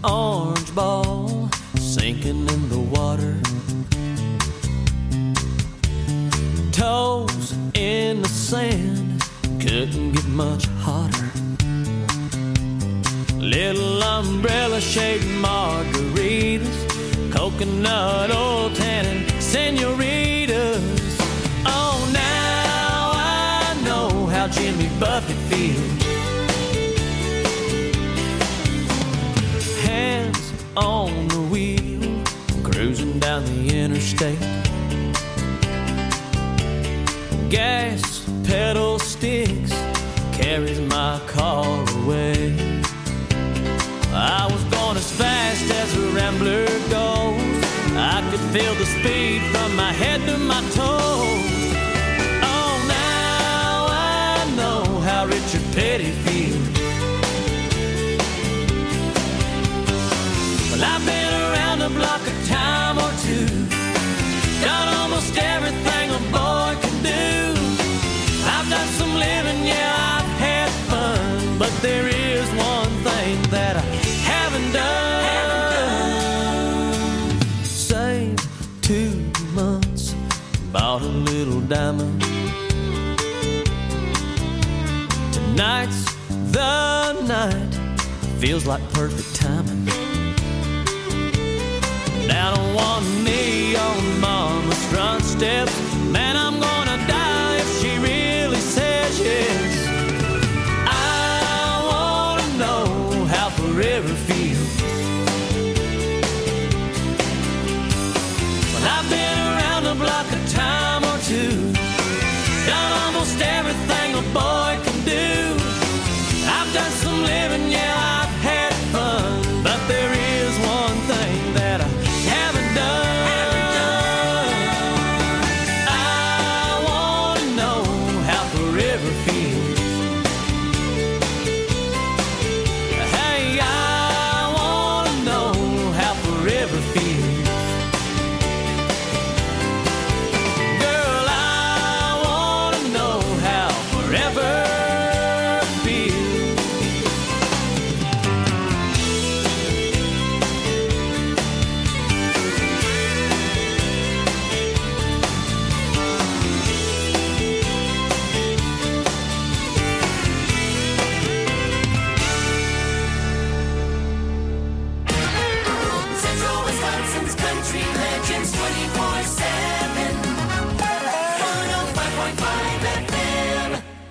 orange ball sinking in the water. Toes in the sand, couldn't get much hotter. Little umbrella-shaped margaritas, coconut oil tannin senoritas. Oh, now I know how Jimmy Buffett feels. Hands on the wheel, cruising down the interstate. Gas pedal sticks, carries my car away. I was going as fast as a rambler goes. I could feel the speed from my head to my toes. Oh, now I know how Richard Petty feels. Well, I've been around the block a time or two, done almost everything a boy can do. I've done some living, yeah, I've had fun, but there is one thing that I haven't done. Saved 2 months, bought a little diamond. Tonight's the night, feels like perfect timing. Down on one knee on mama's front steps, man, I'm gonna die if she really says yes. I wanna know how forever feels. Well, I've been around the block a time or two, done almost everything a boy can do. I've done some living, yeah, I've had fun, but there is one thing that I haven't done. I wanna know how forever feels. Hey, I wanna know how forever feels. Girl, I wanna know how forever feels. Central Wisconsin's country legends 24/7. 105.5 FM.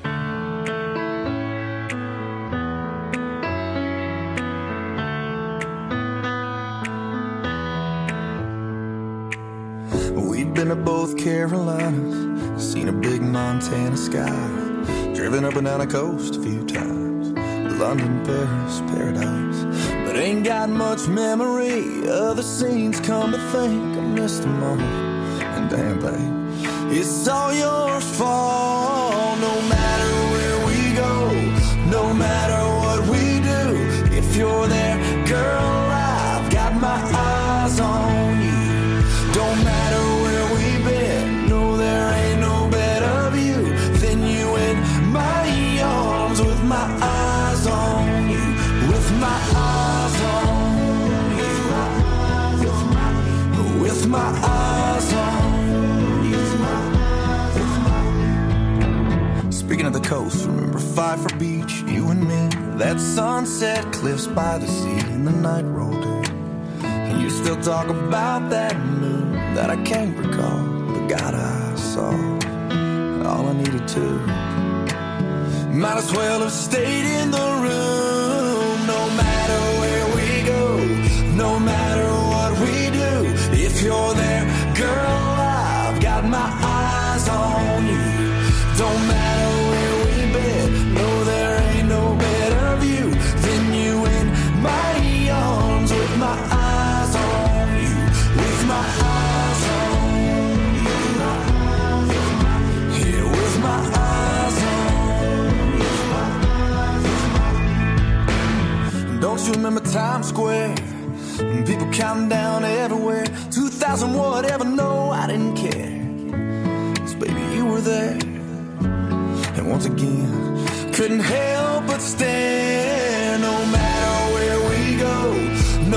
We've been to both Carolinas, seen a big Montana sky, driven up and down the coast a few times, London, Paris, paradise, but ain't got much memory of the scenes. Come to think, I missed them all, and damn babe, it's all your fault. No matter where we go, no matter what we do, if you're there, girl, I've got my eyes on you. Don't matter where we've been, no, there ain't no better view than you in my arms, with my eyes on you, with my eyes on you, with my eyes on you. Speaking of the coast, remember Pfeiffer Beach, you and me, that sunset cliffs by the sea, and the night rolled in. And you still talk about that moon that I can't recall, but God, I saw all I needed to. Might as well have stayed in the room. No matter where we go, no matter what we do, if you're there, girl, I've got my eyes on you. Don't matter where we've been, no, there ain't no better view than you in my arms, with my eyes on you, with my eyes on you, yeah, with my eyes on you. Don't you remember Times Square? People counting down everywhere, 2,000 whatever, no, I didn't care, 'cause baby, you were there. And once again, couldn't help but stare. No matter where we go,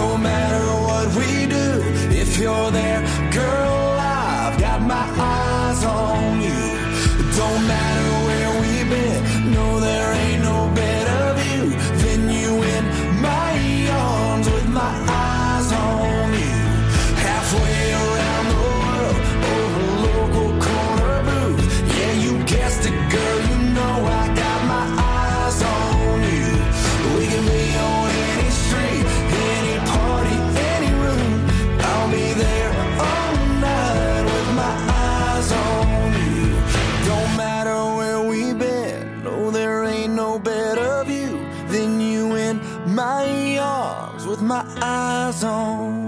you're there. Girl, I've got my eyes on you. Don't matter where we've been, no, there ain't no better view than you in my arms with my eyes on you. Halfway around the world, over a local corner booth. Yeah, you guessed it, girl, you know I got my eyes on you. We can be on any street, any party, any room. I'll be there all night with my eyes on you. Don't matter where we've been, no, there ain't no better view than you in my arms with my eyes on.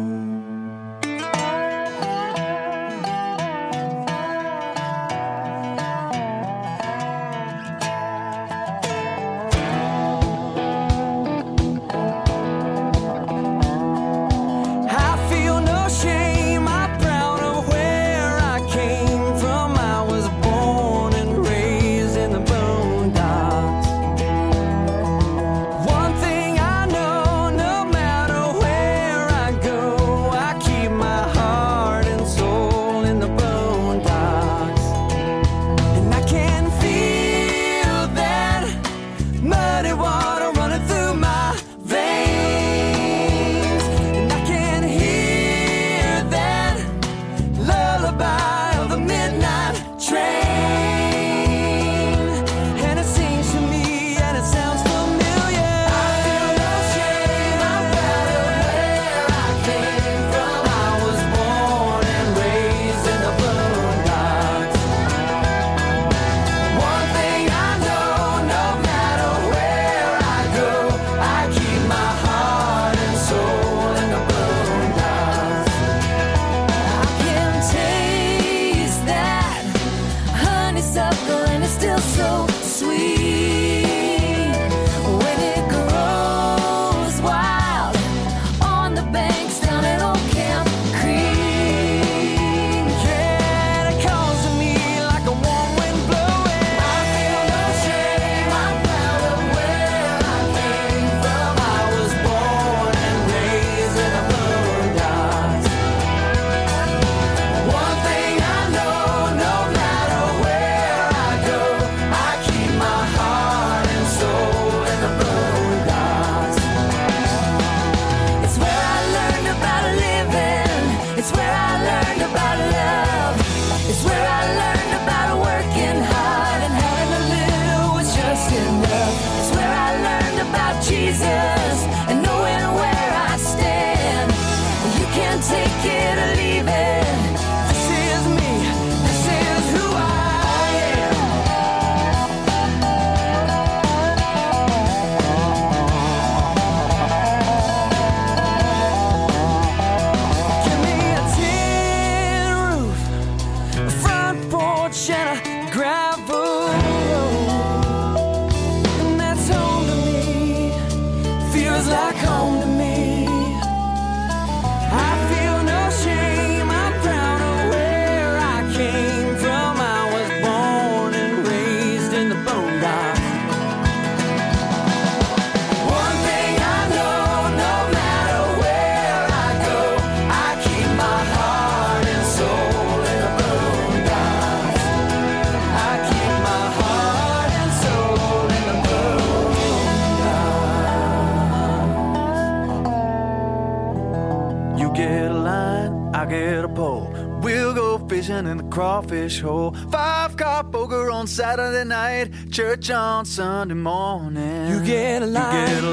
In the crawfish hole, 5-car poker on Saturday night, church on Sunday morning. You get a line,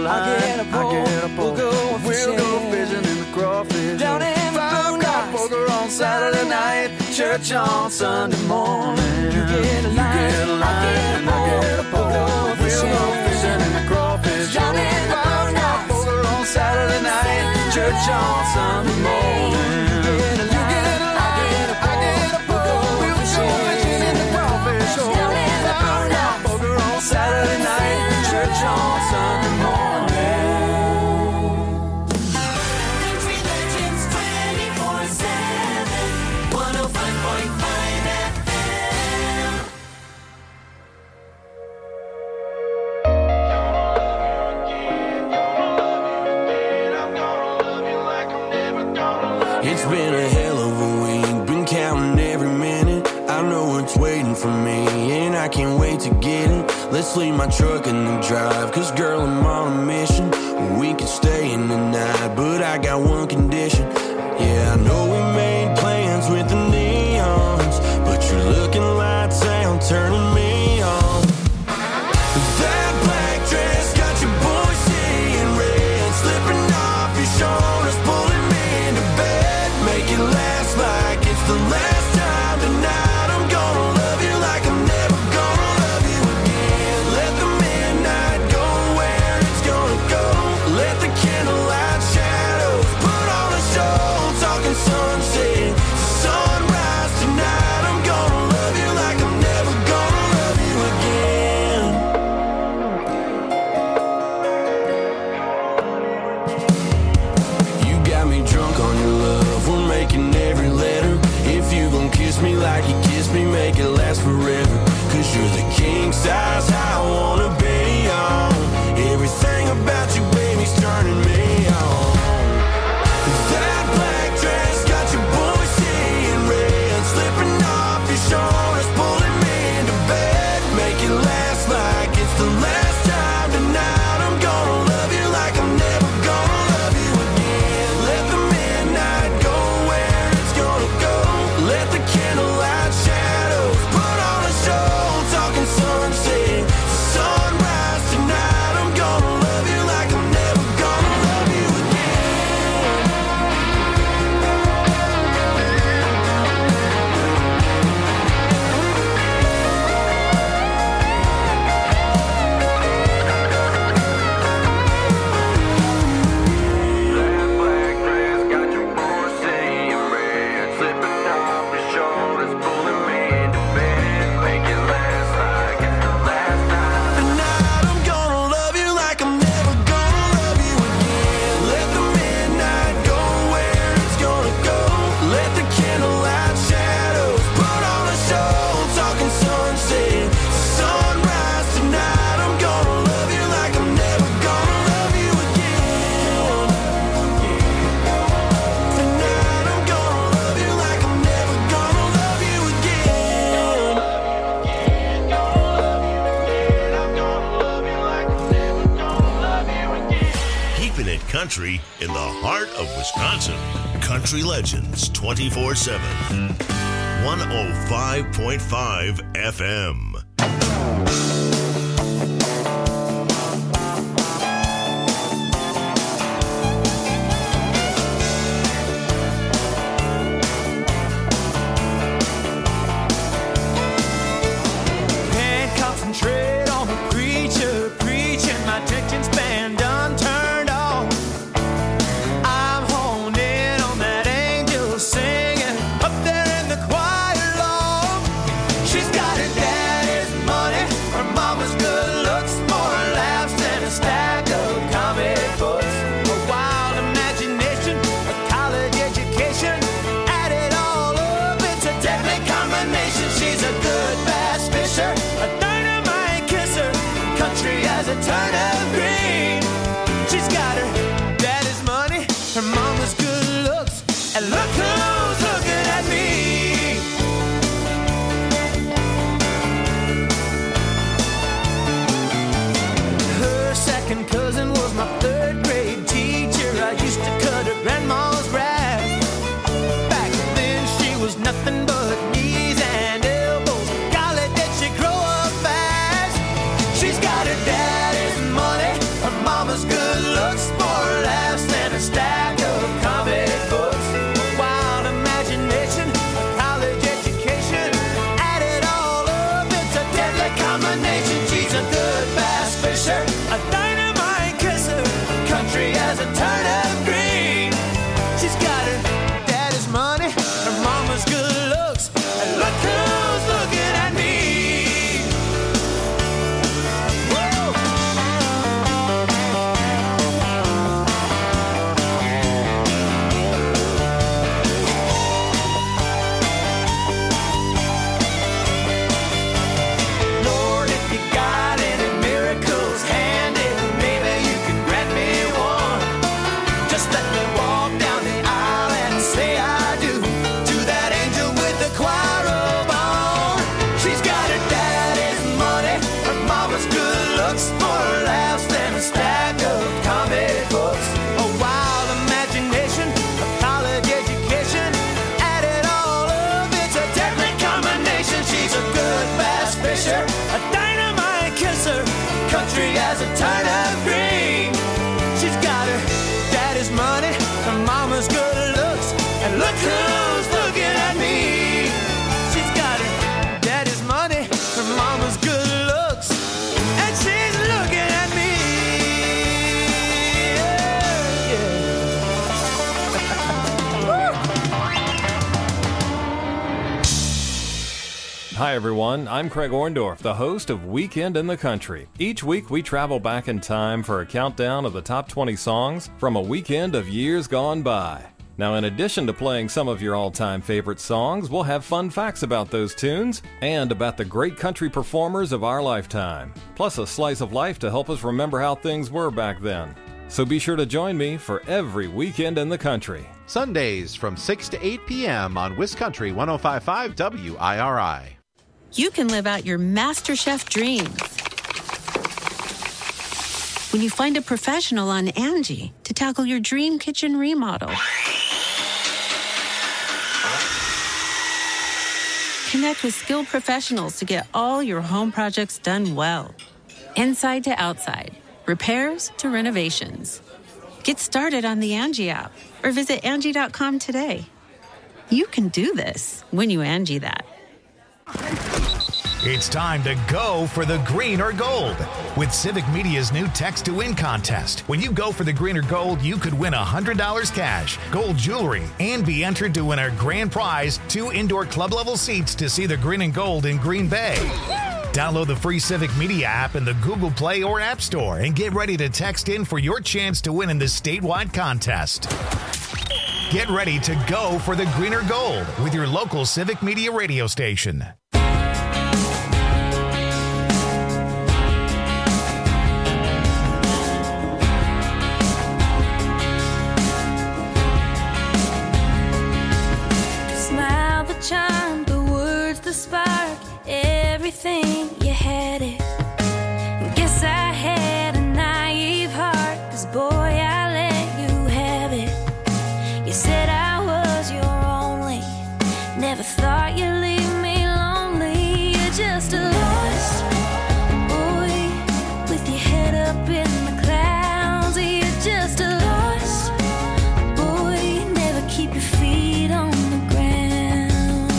I get a pole, we'll go fishing in the crawfish down hole. in the 5-car poker on Saturday night, church on Sunday morning. You get a line, I get a pole, we'll go fishing in the crawfish hole. 5-car poker on Saturday night, church on Sunday morning. Saturday night, church on Sunday morning. Country Legends 24/7, 105.5 FM. It's been a hell to get it. Let's leave my truck in the drive, 'cause girl, I'm on a mission. We could stay in the night, but I got one condition. Yeah, I know we made plans with the neons, but your looking lights out turning me on. That black dress got your boy seeing red, slipping off your shoulders, pulling me into bed. Make it last like it's the last time tonight. I'm gonna love you like I'm never gonna love you again. Let the midnight go where it's gonna go. Let the candlelight shadows put on a show. Talking sunset, sunrise tonight. I'm gonna love you like I'm never gonna love you again. You got me drunk on your love. We're making every letter. If you gon' kiss me like you kissed me, make it last forever. 'Cause you're the king size I wanna be on. Everything about you, baby's turning me on. That black dress got your boy seeing red, slipping off your shoulders, pulling me into bed. Make it last like it's the last time tonight. I'm gonna love you like I'm never gonna love you again. Let the midnight go where it's gonna go. Let the candlelight shadows put on a show. Talking sunset, sunrise tonight. I'm gonna love you like I'm never gonna love you again. That black dress got your boy seeing red, slipping off your shoulders, pulling me into bed. Make it last like it's the last time. Tonight I'm gonna love you like I'm never gonna love you again. Let the midnight go where it's gonna go. Let the candlelight shadows put on a show. Talking sunset, sunrise tonight. I'm gonna love you like I'm never gonna love you again. Tonight I'm gonna love you like I'm never gonna love you again. I'm gonna love you like I'm never gonna love you again. Keeping it country in the heart of Wisconsin. Country Legends 24/7. 105.5 FM. Can't concentrate on the preacher preaching. My attention span done turned off. I'm honed in on that angel singing up there in the choir loft. She's got her daddy's money, her mama's good looks, more laughs than a stack of comic books. A wild imagination, a college education, add it all up, it's a deadly combination. She's a good bass fisher, a dynamite kisser, country as a turnip green. She's got her daddy's money, her mama's good looks, and look who's looking at me. Her second cousin was my third grade teacher. I used to cut her grandma's grass. Back then she was nothing but knees and elbows. Golly, did she grow up fast? She's got her daddy's money, looks for laughs and a stack of comic books. A wild imagination, a college education, added all of it's a deadly combination. She's a good bass fisher, a dynamite kisser, country as a turnip green. She's got her daddy's money, her mama's good looks, and look who's looking at me. She's got her daddy's money, her mama's good looks, and she's looking at me. Hi everyone, I'm Craig Orndorff, the host of Weekend in the Country. Each week we travel back in time for a countdown of the top 20 songs from a weekend of years gone by. Now, in addition to playing some of your all-time favorite songs, we'll have fun facts about those tunes and about the great country performers of our lifetime, plus a slice of life to help us remember how things were back then. So be sure to join me for every Weekend in the Country. Sundays from 6 to 8 p.m. on Wiscountry 105.5 WIRI. You can live out your MasterChef dreams when you find a professional on Angie to tackle your dream kitchen remodel. Connect with skilled professionals to get all your home projects done well. Inside to outside, repairs to renovations. Get started on the Angie app or visit Angie.com today. You can do this when you Angie that. It's time to go for the green or gold with Civic Media's new Text to Win contest. When you go for the green or gold, you could win $100 cash, gold jewelry, and be entered to win our grand prize, 2 indoor club-level seats to see the green and gold in Green Bay. Download the free Civic Media app in the Google Play or App Store and get ready to text in for your chance to win in this statewide contest. Get ready to go for the green or gold with your local Civic Media radio station. Smile, the charm, the words, the spark, everything, you had it. Guess I had a naive heart, 'cause boy, I let you have it. You said I was your only, never thought you'd leave me lonely. You're just a lost boy with your head up in the clouds. You're just a lost boy, never keep your feet on the ground.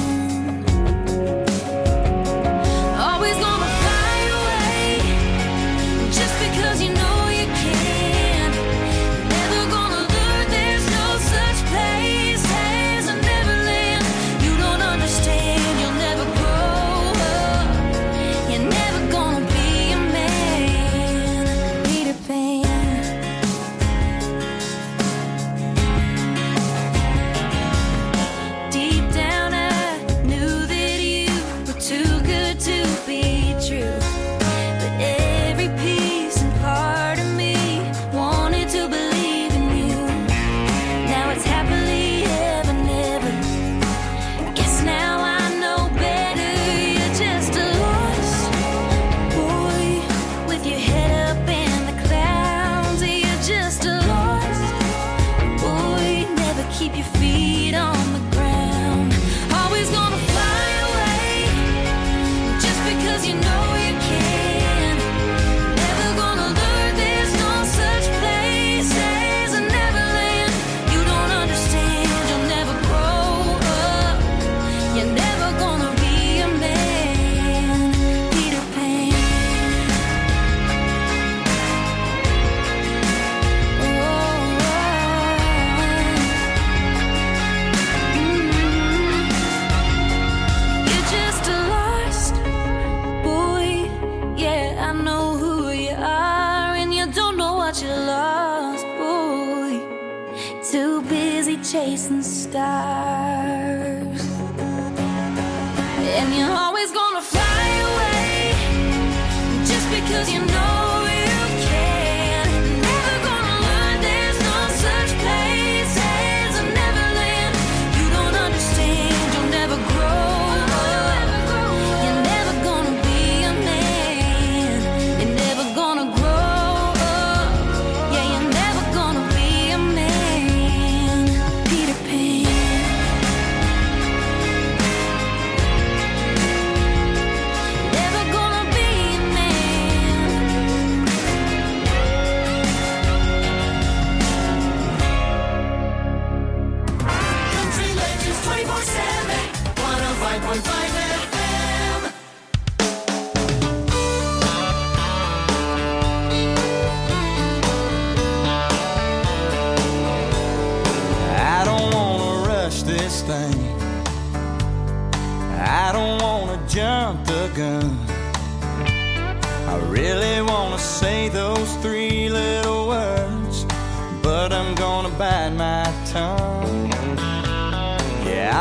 Always gonna fly away just because you know you can. Never gonna learn there's no such place as a Neverland. You don't understand, you'll never grow up. You're never gonna be a man, Peter Pan. Deep down I knew that you were too good to be true. But every piece and part of me wanted to believe in you. Now it's happily ever, never. Guess now I know better. You're just a lost boy with your head up in the clouds. You're just a lost boy, never keep your feet on the ground. Always gonna fly away just because you know you can. Never gonna learn there's no such place as a Neverland. You don't understand, you'll never grow up. You're never gonna be a man, Peter Pan. You're just a lost boy. Yeah, I know who you are, and you don't know what you lost, boy. Too busy chasing stars, and you're always gonna fly away just because you know you can. Never gonna learn there's no such place as a Neverland. You don't understand, you'll never grow up. You're never gonna be a man. You're never gonna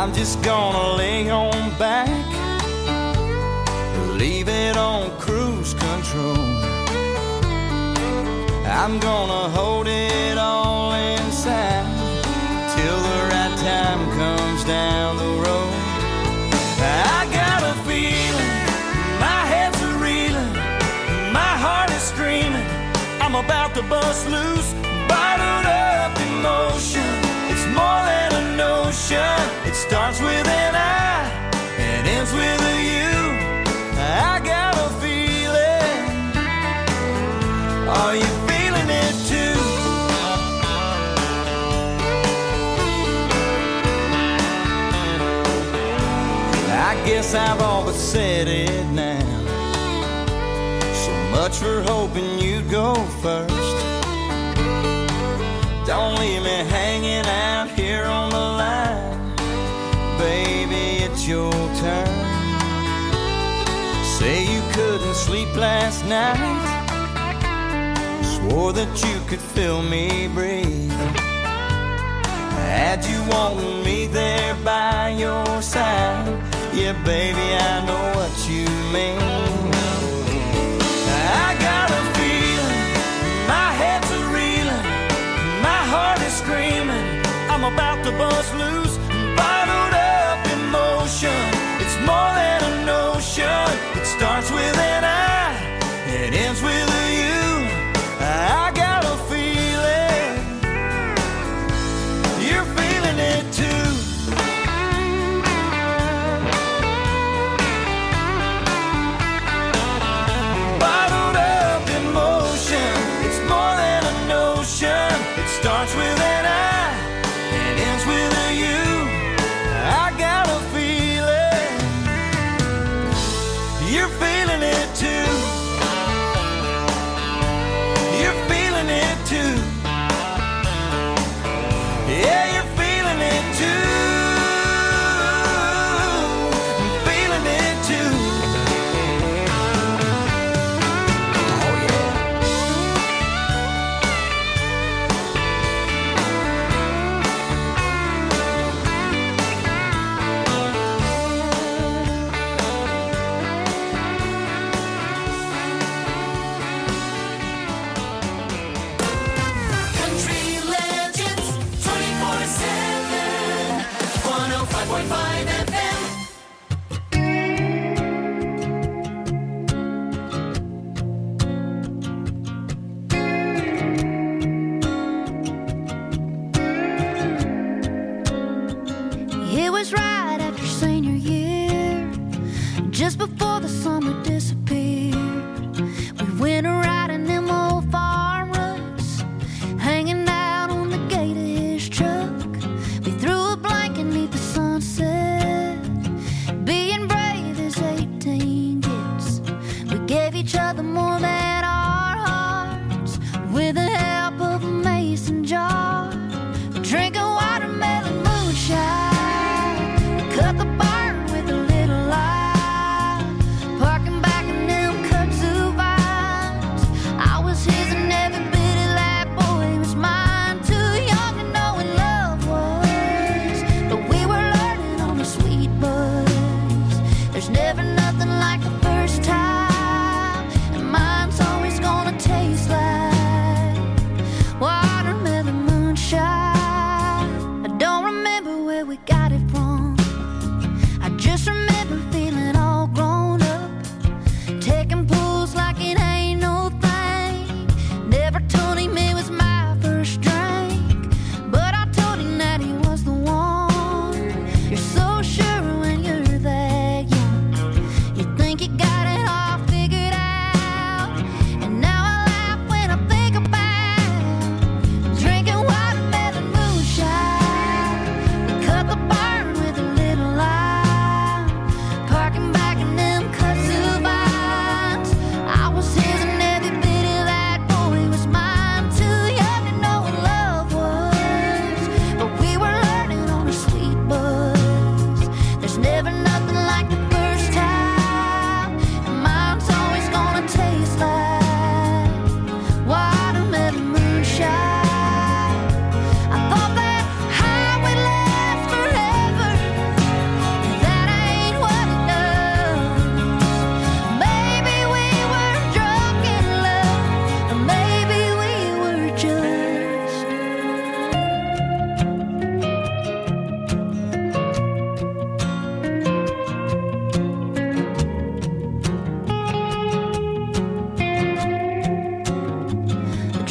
I'm just gonna lay on back, leave it on cruise control. I'm gonna hold it all inside till the right time comes down the road. I got a feeling, my head's a reeling, my heart is screaming, I'm about to bust loose, bottled up emotion. It's more than a notion. It starts with an I and ends with a you. I got a feeling. Are you feeling it too? I guess I've all but said it now. So much for hoping you'd go first. Don't leave me hanging out here on the line. Baby, it's your turn. Say you couldn't sleep last night, swore that you could feel me breathe. Had you wanting me there by your side, yeah, baby, I know what you mean. I got a feeling, my head's a reeling, my heart is screaming, I'm about to bust loose, bottled up emotion. It's more than a notion. It starts with an I, it ends with a you. I got a feeling, you're feeling it too. Bottled up emotion. It's more than a notion. It starts with an I, it ends with a you.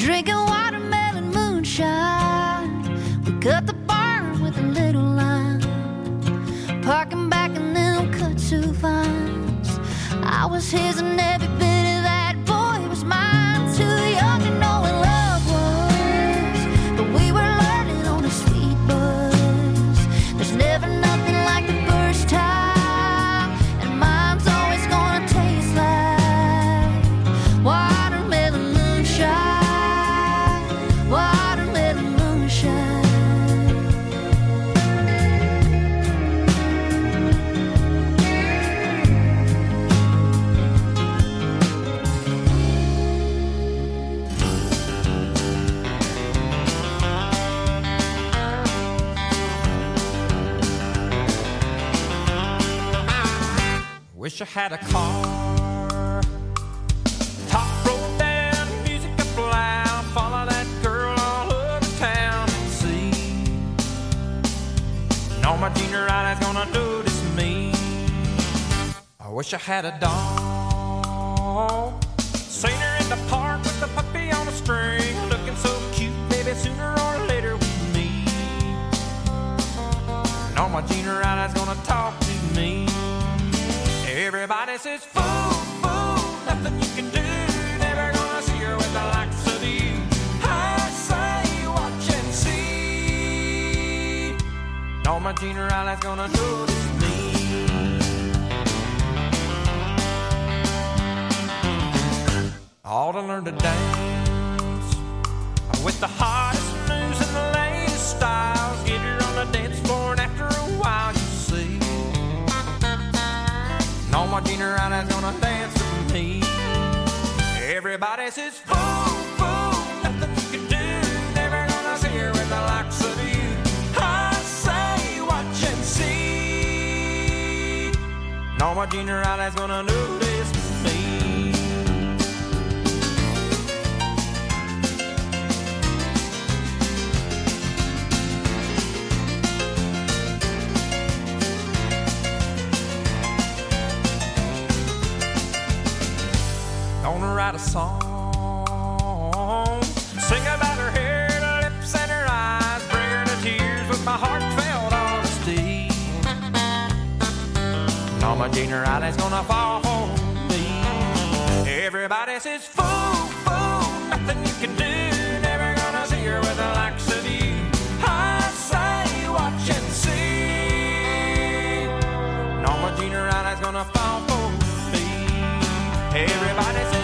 drinking watermelon moonshine. We cut the barn with a little line, parking back in them kudzu vines. I was his and every bit of that boy was mine. Too young to know what love was, but we were learning on a sweet buzz. There's never nothing like the first time, and mine's always gonna taste like watermelon moonshine, watermelon moonshine. Wish I had a car, top rolled down, music up loud, follow that girl all over town and see. Know my junior eyes gonna notice me. I wish I had a dog, seen her in the park with the puppy on a string, looking so cute, baby, sooner or later we meet. Know my junior eyes gonna talk to me. Everybody says, fool, fool, nothing you can do. Never gonna see her with the likes of you. I say, watch and see. No, my junior eye's gonna notice me. All to learn to dance with the hottest moves and the latest styles. Get her on the dance floor and after a while you see. All my junior eyes gonna dance with me. Everybody says, fool, fool, nothing you can do. Never gonna see her with the likes of you. I say, watch and see. All my junior eyes gonna notice me. Gonna write a song, sing about her hair, her lips and her eyes, bring her to tears with my heartfelt honesty. And all my junior eyes gonna fall for me. Everybody says, fool, fool, nothing you can do. Never gonna see her with the likes of you. I say, watch and see. And all my junior eyes gonna fall for me. Everybody says,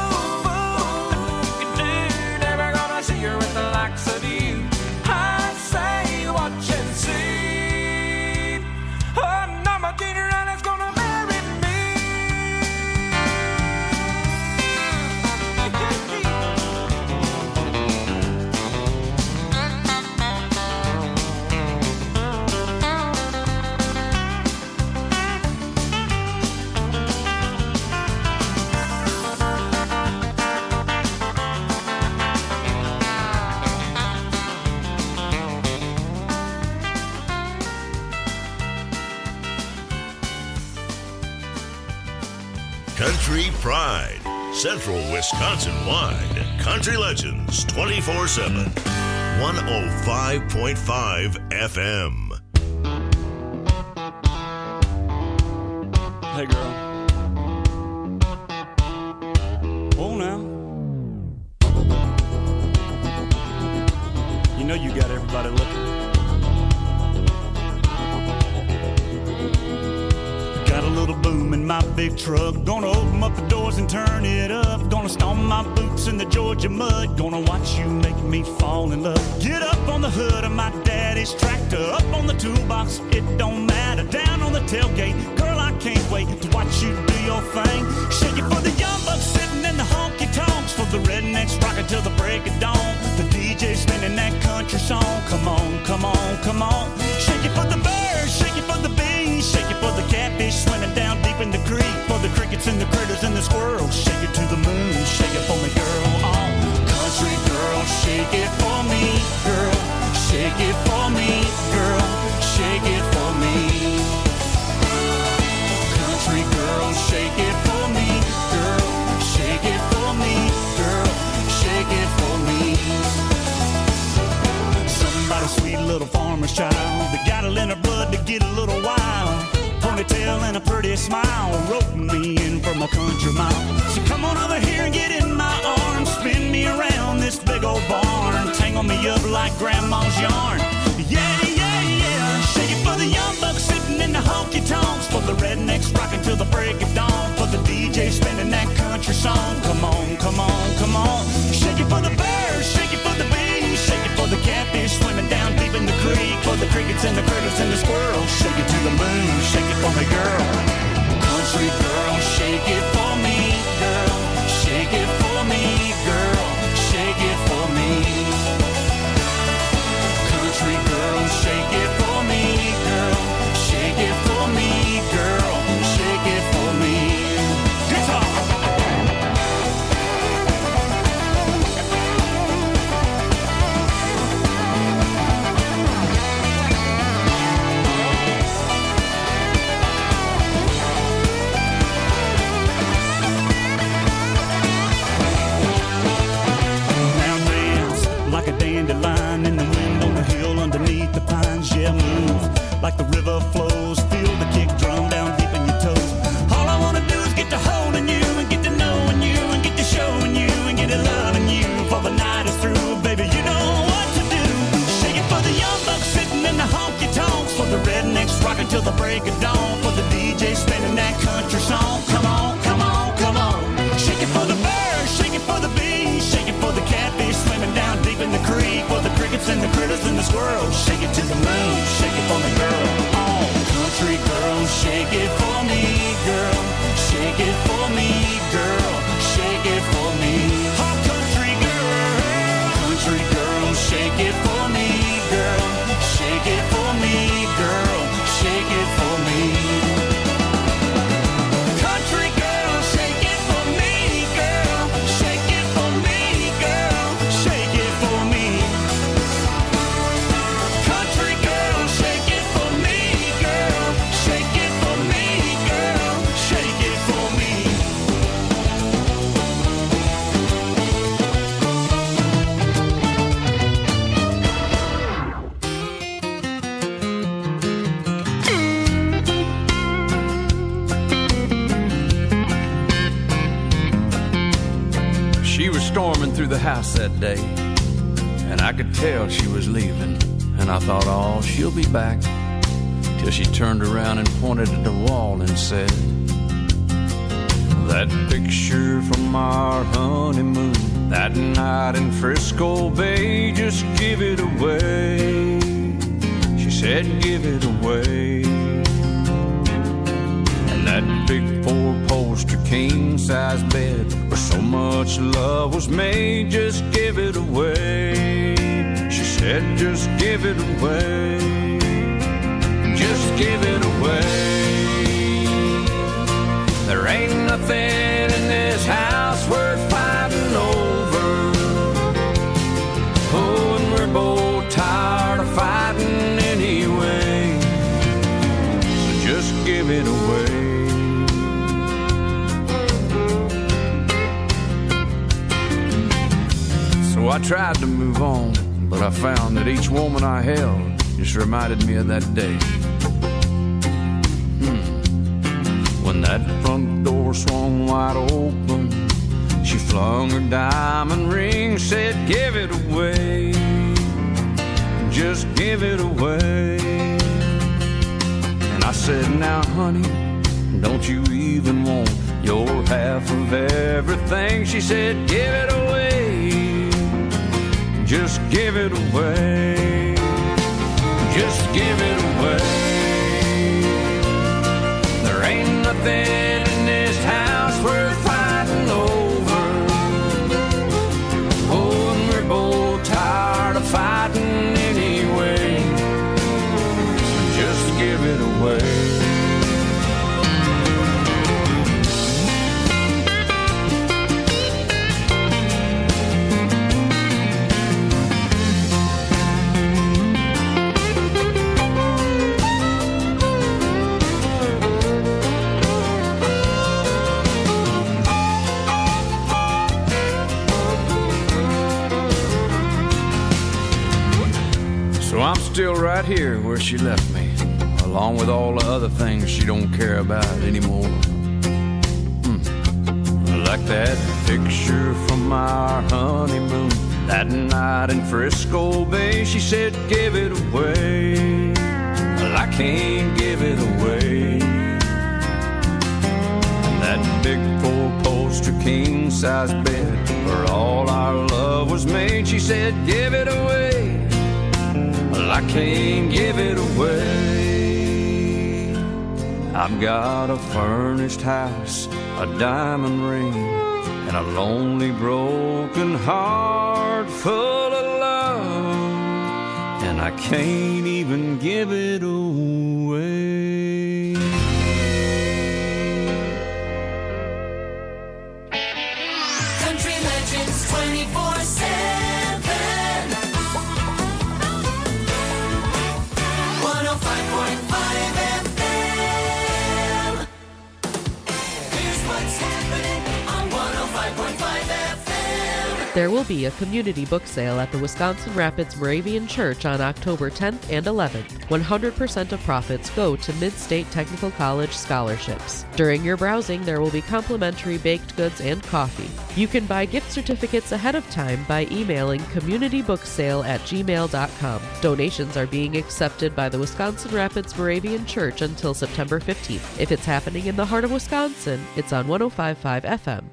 see her with the likes of you. I say, watch and see. Oh, no, my junior Anna's gonna marry me. Country Pride, Central Wisconsin-wide. Country Legends 24/7. 105.5 FM. Hey, girl. Oh, now. You know you got everybody looking. Got a little boom in my big truck. Gonna open up the doors and turn it up. Gonna stomp my boots in the Georgia mud. Gonna watch you make me fall in love. Get up on the hood of my daddy's tractor. Up on the toolbox, it don't matter. Down on the tailgate, girl, I can't wait to watch you do your thing. Shake it for the young bucks sitting in the honky-tonks. For the rednecks rocking till the break of dawn. The DJ spinning that country song. Come on, come on, come on. Shake it for the birds, shake it for the bees. Shake it for the catfish swimming down deep in the creek. For the crickets and the critters and the squirrels. Shake it to the moon, shake it for me, girl. Oh, country girl, shake it for me, girl. Shake it for me, girl. Shake it for me. Country girl, shake it for me, girl. Shake it for me, girl. Shake it for me. smile, roping me in from a country mile. So come on over here and get in my arms, spin me around this big old barn, tangle me up like grandma's yarn. Yeah, yeah, yeah. Shake it for the young bucks sitting in the honky tonks, for the rednecks rocking till the break of dawn, for the DJ spinning that country song. Come on, come on, come on. Shake it for the bears, shake it for the bees, shake it for the catfish swimming down deep in the creek, for the crickets and the critters and the squirrels. Shake it to the moon, shake it for me, girl. Country girl, shake it for me, girl. Shake it for me, girl. Shake it for me. Country girl, shake it for me, girl. Shake it for me, girl. Shake it for me. Guitar. Like a dandelion in the wind on the hill underneath the pines. Yeah, move like the river flows. Feel the kick drum down deep in your toes. All I wanna do is get to holding you and get to knowing you and get to showing you and get to loving you. For the night is through, baby, you know what to do. Shake it for the young bucks sitting in the honky tonks, for the rednecks rocking till the break of dawn, for the DJ spinning that country song. Come on, come on, come on. Shake it for the birds, shake it for the bees, shake it for the catfish swimming down deep in the creek, for the crickets and the critters and the squirrels. Shake it to the moon, shake it for me, girl. Oh, country girl, shake it for me, girl. Shake it for me, girl. Shake it for me. Oh, country girl, shake it for me, girl. Shake it for me, girl. Shake it for me. Country girl, shake it for me, girl. Shake it for me, girl. Shake it for me. Country girl, shake it for me, girl. Shake it for me, girl. Shake it for me. She was storming through the house that day, and I could tell she was leaving. And I thought, oh, she'll be back. Till she turned around and pointed at the wall and said, that picture from our honeymoon, that night in Frisco Bay, just give it away. She said, give it away. And that big four-poster king-size bed where so much love was made, just give it away. She said, just give it away. Just give it away. There ain't nothing in this house worth fighting over. Oh, and we're both tired of fighting anyway. So just give it away. So I tried to move on, but I found that each woman I held just reminded me of that day. When that front door swung wide open, she flung her diamond ring, said, give it away. Just give it away. And I said, now honey, don't you even want your half of everything? She said, give it away. Just give it away. Just give it away. There ain't nothing in this house worth fighting over. Oh, and we're both tired of fighting anyway. Just give it away. So I'm still right here where she left me, along with all the other things she don't care about anymore. Like that picture from our honeymoon, that night in Frisco Bay, she said, give it away. Well, I can't give it away. And that big four-poster king-size bed where all our love was made, she said, give it away. Well, I can't give it away. I've got a furnished house, a diamond ring, and a lonely broken heart full of love, and I can't even give it away. Country Legends 24/7. 105.5 FM. Here's what's happening on 105.5 FM. There will be a community book sale at the Wisconsin Rapids Moravian Church on October 10th and 11th. 100% of profits go to Mid-State Technical College scholarships. During your browsing, there will be complimentary baked goods and coffee. You can buy gift certificates ahead of time by emailing communitybooksale@gmail.com. Donations are being accepted by the Wisconsin Rapids Moravian Church until September 15th. If it's happening in the heart of Wisconsin, it's on 105.5 FM.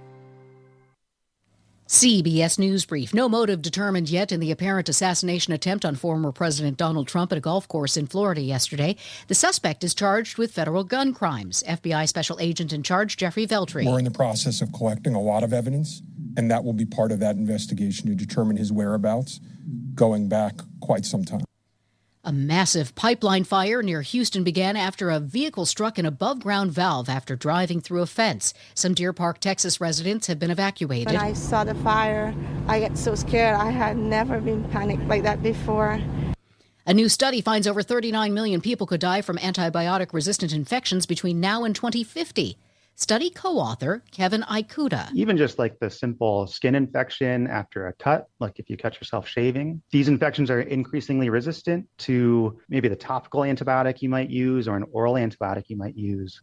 CBS News Brief. No motive determined yet in the apparent assassination attempt on former President Donald Trump at a golf course in Florida yesterday. The suspect is charged with federal gun crimes. FBI Special Agent in Charge Jeffrey Veltri. We're in the process of collecting a lot of evidence, and that will be part of that investigation to determine his whereabouts going back quite some time. A massive pipeline fire near Houston began after a vehicle struck an above-ground valve after driving through a fence. Some Deer Park, Texas residents have been evacuated. When I saw the fire, I got so scared. I had never been panicked like that before. A new study finds over 39 million people could die from antibiotic-resistant infections between now and 2050. Study co-author Kevin Ikuda. Even just like the simple skin infection after a cut, like if you cut yourself shaving, these infections are increasingly resistant to maybe the topical antibiotic you might use or an oral antibiotic you might use.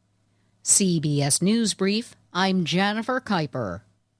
CBS News Brief, I'm Jennifer Kuiper.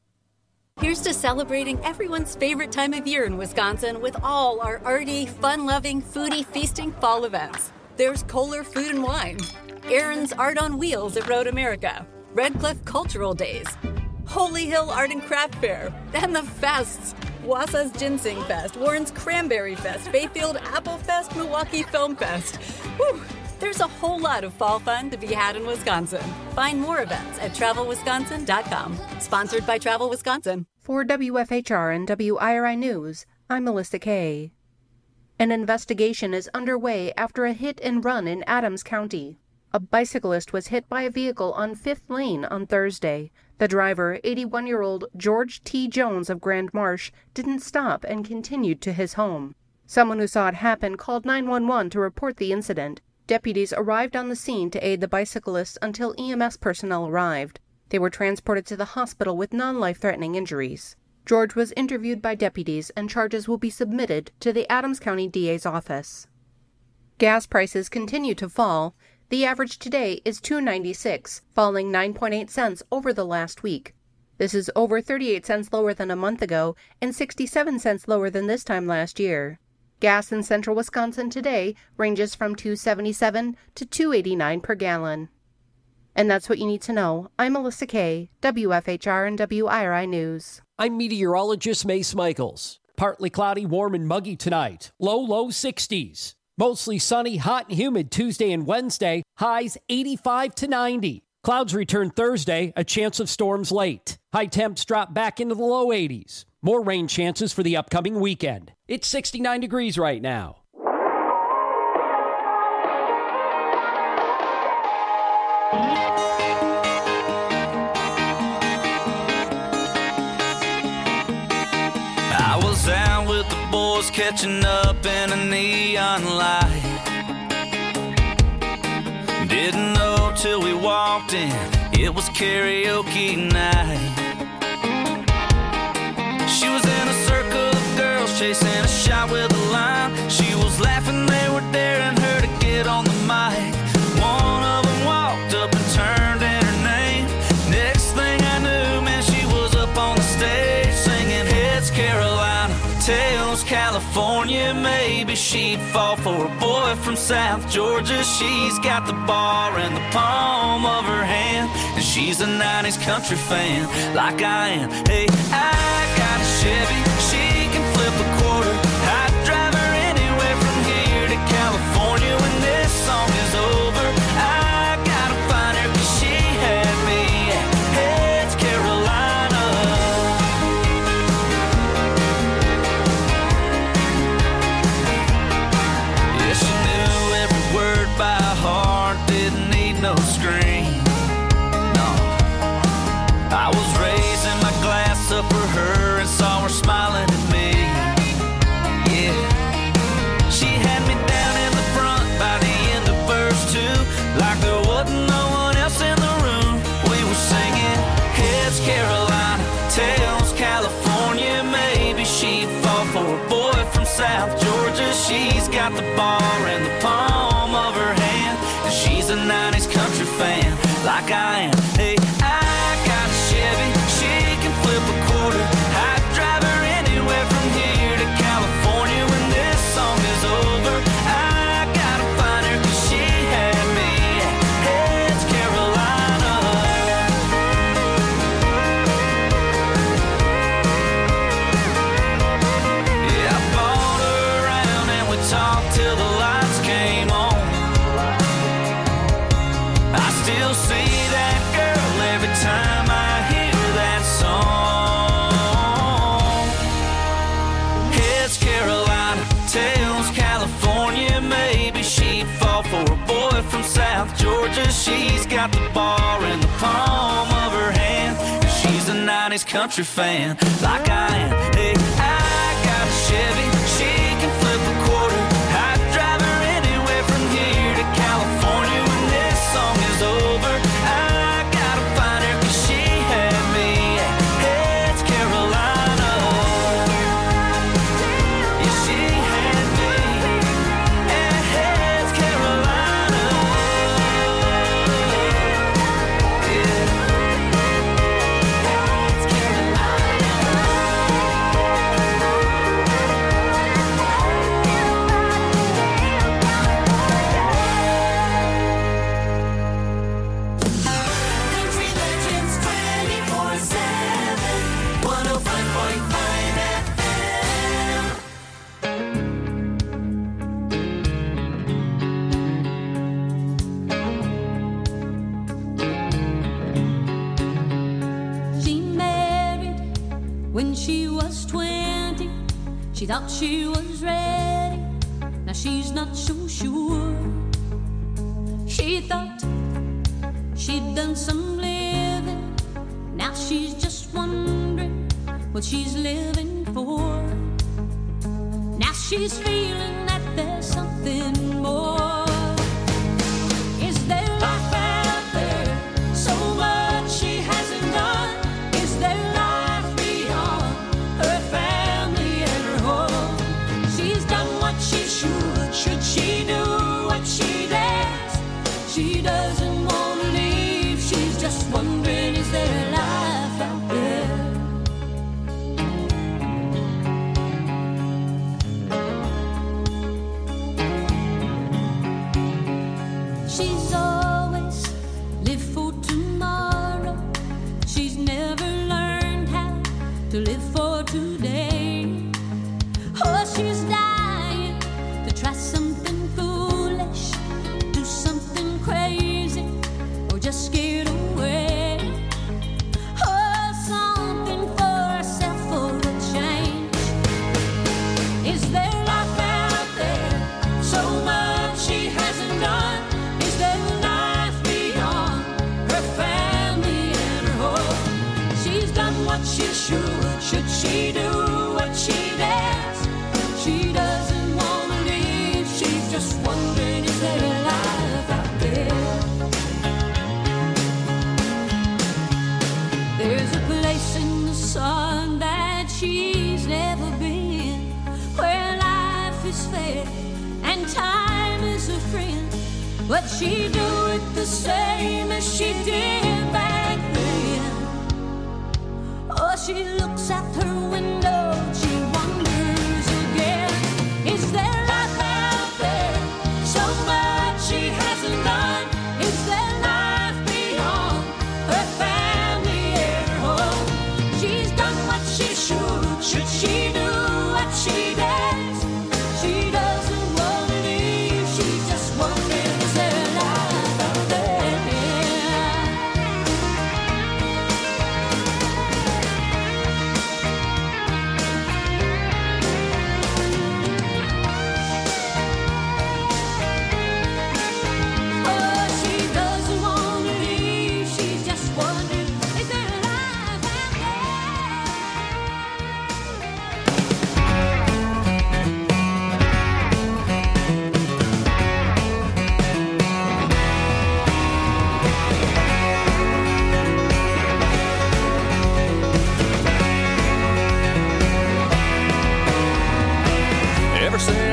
Here's to celebrating everyone's favorite time of year in Wisconsin with all our arty, fun-loving, foodie, feasting fall events. There's Kohler Food and Wine, Aaron's Art on Wheels at Road America, Red Cliff Cultural Days, Holy Hill Art and Craft Fair, and the fests. Wausau's Ginseng Fest, Warren's Cranberry Fest, Bayfield Apple Fest, Milwaukee Film Fest. Whew, there's a whole lot of fall fun to be had in Wisconsin. Find more events at TravelWisconsin.com. Sponsored by Travel Wisconsin. For WFHR and WIRI News, I'm Melissa Kay. An investigation is underway after a hit and run in Adams County. A bicyclist was hit by a vehicle on 5th Lane on Thursday. The driver, 81-year-old George T. Jones of Grand Marsh, didn't stop and continued to his home. Someone who saw it happen called 911 to report the incident. Deputies arrived on the scene to aid the bicyclist until EMS personnel arrived. They were transported to the hospital with non-life-threatening injuries. George was interviewed by deputies and charges will be submitted to the Adams County DA's office. Gas prices continue to fall. The average today is $2.96, falling 9.8 cents over the last week. This is over 38 cents lower than a month ago and 67 cents lower than this time last year. Gas in central Wisconsin today ranges from $2.77 to $2.89 per gallon. And that's what you need to know. I'm Melissa Kay, WFHR and WIRI News. I'm meteorologist Mace Michaels. Partly cloudy, warm, and muggy tonight. Low 60s. Mostly sunny, hot, and humid Tuesday and Wednesday. Highs 85 to 90. Clouds return Thursday, a chance of storms late. High temps drop back into the low 80s. More rain chances for the upcoming weekend. It's 69 degrees right now. I was out with the boys catching up in a neon light. Didn't know till we walked in, it was karaoke night. She was in a circle of girls chasing a shot with a line. She was laughing, they were daring her to get on the mic. California, maybe she'd fall for a boy from South Georgia. She's got the bar in the palm of her hand, and she's a 90s country fan like I am. Hey, I got a Chevy, she can flip a quarter. I'd drive her anywhere from here to California when this song is over. I gotta find her 'cause she had me at Heads, Carolina. Yeah, she knew every word by heart, didn't need no screen. No, I was raising my glass up for her and saw her smiling at me. Yeah, she had me down in the front by the end of verse 2, like there wasn't no one else in the room. We were singing Heads, Carolina, Tails, California. Maybe she'd fall for a boy from South Georgia. She's got the bar in the palm of her hand, and she's a 90s country fan like I am. Hey, I got a Chevy, she can flip a quarter. I'd drive her anywhere from here to California when this song is over. I gotta find her 'cause she had me at Heads, Carolina. Yeah, I bought her around and we talked till the lights came on. I still see that girl every time I hear that song. Heads, Carolina, Tails, California. Maybe she'd fall for a boy from South Georgia. She's got the bar in the palm of her hand, and she's a 90s country fan like I am. Hey, I got a Chevy, she can flip a quarter. I'd drive her anywhere from here to California when this song is over. I gotta find her 'cause she had me at Heads, Carolina. Yeah, she had me at Heads, Carolina. Yeah. Heads, Country Legends 24/7, 105.5 FM. She married when she was 20. She thought she was ready. Now she's not so sure. She thought she'd done some living. Now she's just wondering what she's living for. Now she's feeling that there's something more. Is there life out there? So much she hasn't done. Is there life beyond her family and her home? She's done what she should. Should she do what she does? She doesn't want to leave. She's just wondering, is there life out there? She's always lived for tomorrow. She's never learned how to live for today. Oh, she's dying to try something foolish, do something crazy, or just get away. Oh, something for herself for a change. Is there life out there? So much she hasn't done. Is there life beyond her family and her home? She's done what she should. Should she do what she does? She doesn't want to leave. She's just wondering, is there life out there? There's a place in the sun that she's never been, where life is fair and time is a friend. But she do it the same as she did back then. Oh, she looks out her window, she wonders again.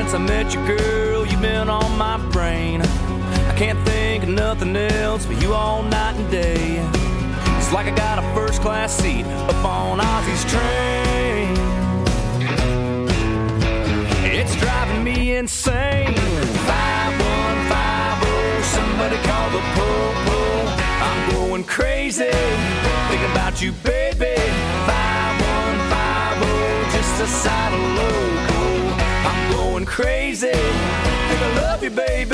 Since I met you, girl, you've been on my brain. I can't think of nothing else but you all night and day. It's like I got a first-class seat up on Ozzy's train. It's driving me insane. 5150, somebody call the po-po. I'm going crazy, thinking about you, baby. 5150, just a side of loco. I'm going crazy, think I love you, baby.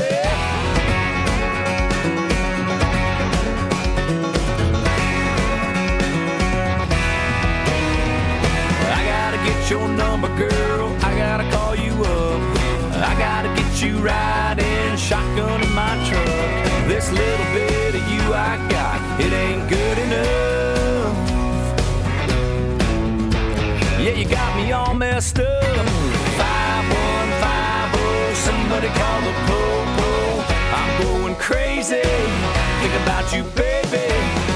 I gotta get your number, girl, I gotta call you up. I gotta get you riding shotgun in my truck. This little bit of you I got, it ain't good enough. Yeah, you got me all messed up. 5150, somebody call the po-po. I'm going crazy, think about you, baby.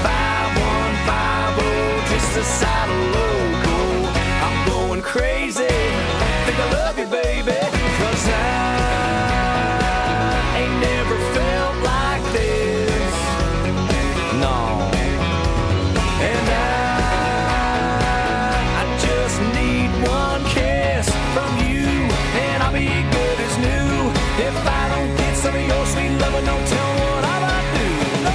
5150, just a side of loco. I'm going crazy, think I love you, baby. 'Cause I ain't never felt like this, no. And I just need one kiss from you, and I'll be good as new. If I don't get some of your sweet loving, don't tell me what I might do. No.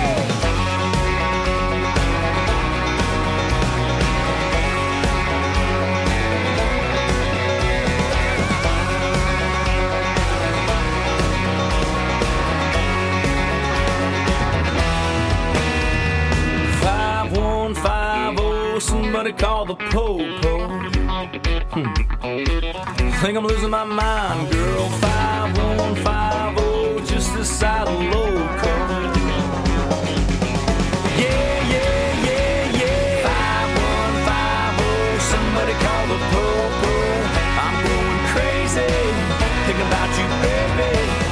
Somebody call the po-po. Think I'm losing my mind, girl. 5150, just a side of loco. Yeah, yeah, yeah, yeah. 5150, somebody call the po-po. I'm going crazy, thinking about you, baby.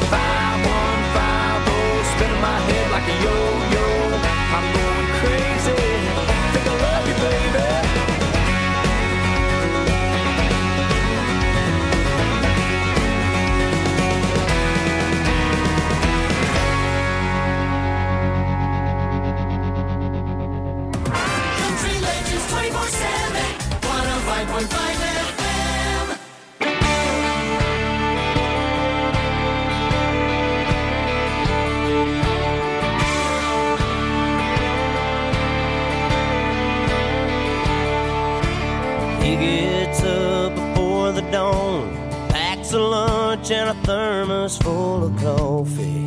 5150, spinning my head like a yo-yo. I'm going crazy, think I love you, baby. Country Legends 24/7, 105.5 FM. He gets up before the dawn, packs a lunch and a thermos full of coffee.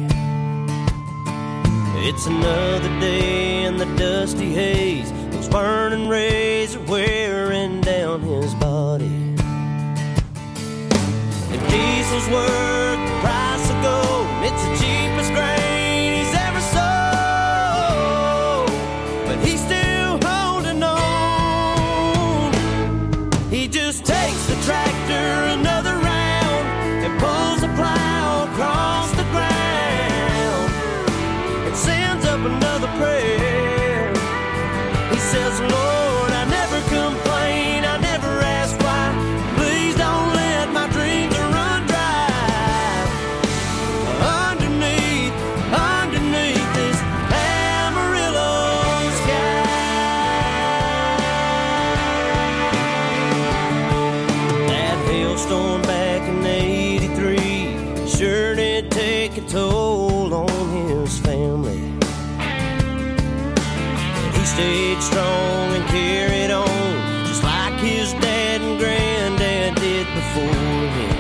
It's another day in the dusty haze, those burning rays are wearing down his body. If diesel's worth the price of gold, it's the cheapest grain he's ever sold, but he's still holding on. He just takes the tractor another round and pulls the plow across the ground and sends up another prayer. He says, Lord, I never complain, I never ask why. Please don't let my dreams run dry. Underneath this Amarillo sky. That hailstorm back in '83 sure did take a toll on his family. He stayed strong and carried on, just like his dad and granddad did before him.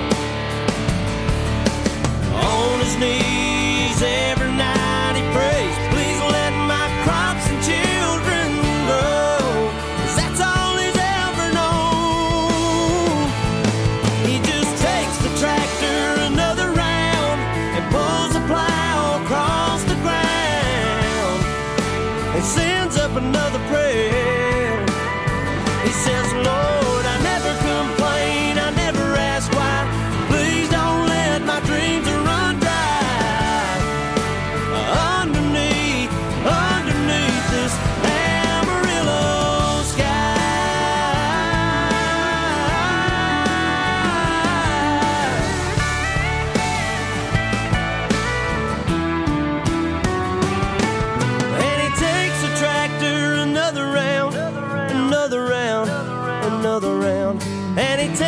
On his knees every night he prays, please let my crops and children grow, 'cause that's all he's ever known. He just takes the tractor another round and pulls the plow across the ground and sends up another prayer. He says, Lord, I never complain, I never ask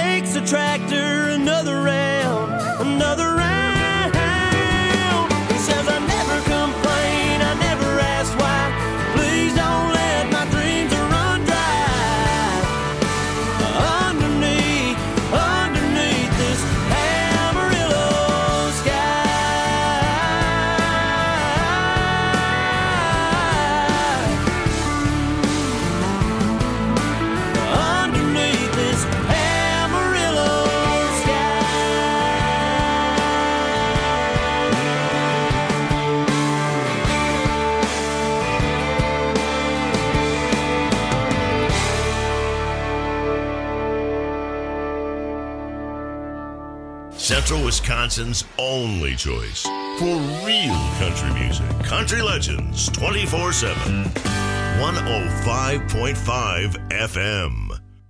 takes a tractor another round, another round. He says, I never complain, I never ask why. Please don't let my dreams run dry. Underneath this Amarillo sky. Underneath this Amarillo Central Wisconsin's only choice for real country music. Country Legends 24/7. 105.5 FM.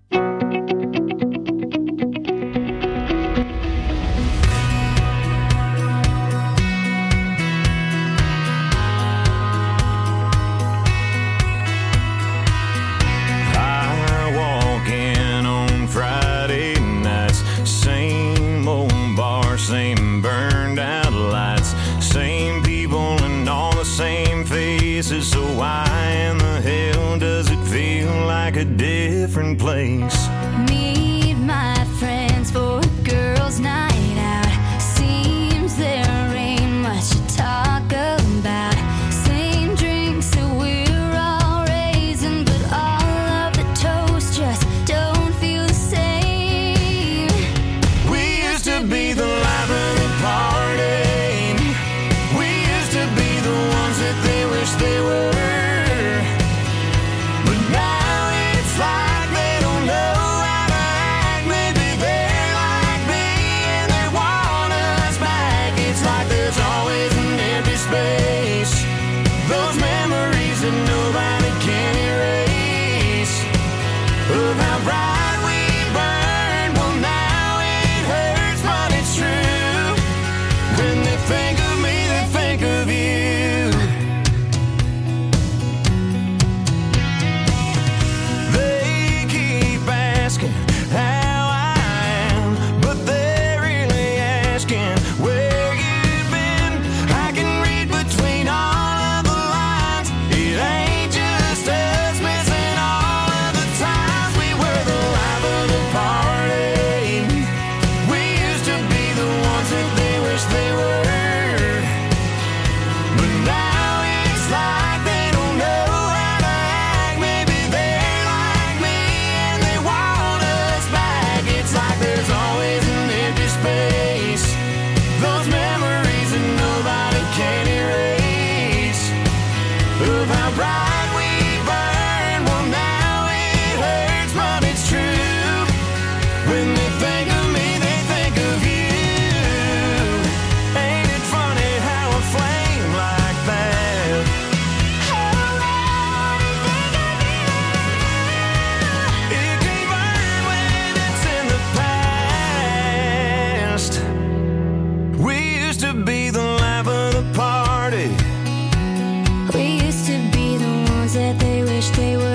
I walk in on Friday nights, same old bar, same burned out lights, same people and all the same faces. So why in the hell does it feel like a different place? Meet my friends for a girls' night out. Seems there ain't much to talk about. Same drinks that we're all raising, but all of the toast just don't feel the same. We used to be the life of the party. We used to be the ones that they wish they were. But now it's like they don't know how to act. Maybe they're like me and they want us back. It's like there's always an empty space. Those memories that nobody can erase. Of how bright we burned. Well, now it hurts, but it's true. When they think of me, they think of you. They keep asking how I am, but they're really asking where you've been. I can read between all of the lines. It ain't just us missing all of the times we were the life of the party. We used to be the ones that they wish they were. But now it's like they don't know how to act. Maybe they're like me and they want us back. It's like there's always an empty space. Those memories that nobody can erase. Of how bright we burned. Well, now it hurts, but it's true. When they think of me, they think of you. Ain't it funny how a flame like that? It can burn when it's in the past. We used to be the life of the party. We used to be the ones that they wish they were.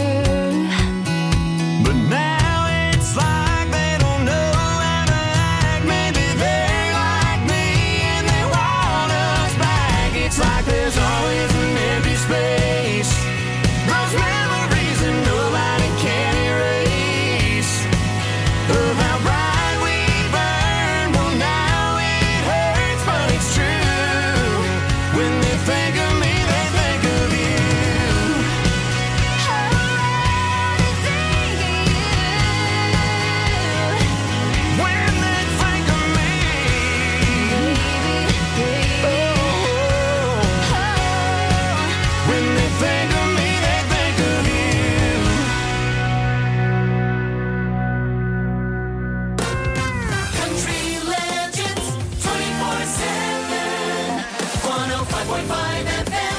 But now it's like they don't know how to act. Maybe they're like me and they want us back. It's like there's always an empty space. Those memories that nobody can erase. Of how bright we burned. Well, now it hurts, but it's true. When they think of me, they think of you. When they think of me, when they think of me, they think of you. Country Legends 24/7. 105.5 FM.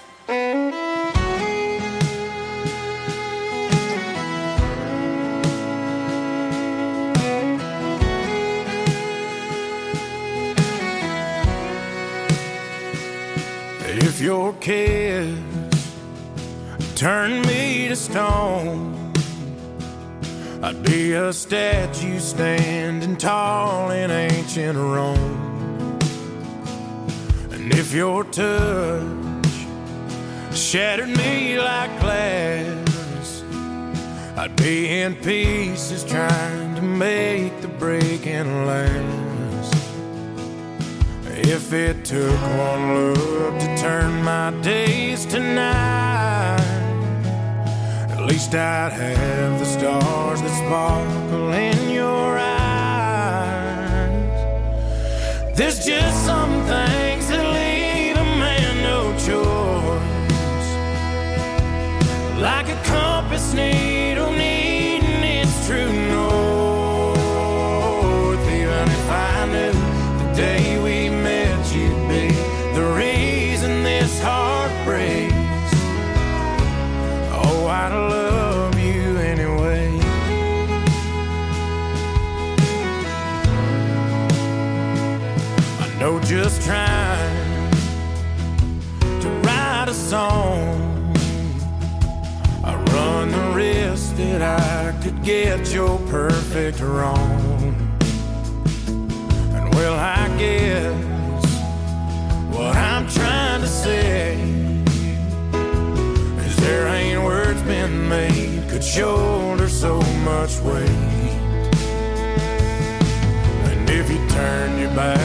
If your kiss turn me to stone, I'd be a statue standing tall in ancient Rome. And if your touch shattered me like glass, I'd be in pieces trying to make the breaking last. If it took one look to turn my days to night, at least I'd have the stars that sparkle in your eyes. There's just some things that leave a man no choice, like a compass needle needing its true north. Even if I knew the day we met you'd be the reason this heart breaks, oh, I'd love you anyway. I know just trying to write a song, I run the risk that I could get your perfect wrong. And well, I guess what I'm trying to say is there ain't words been made could shoulder so much weight. And if you turn your back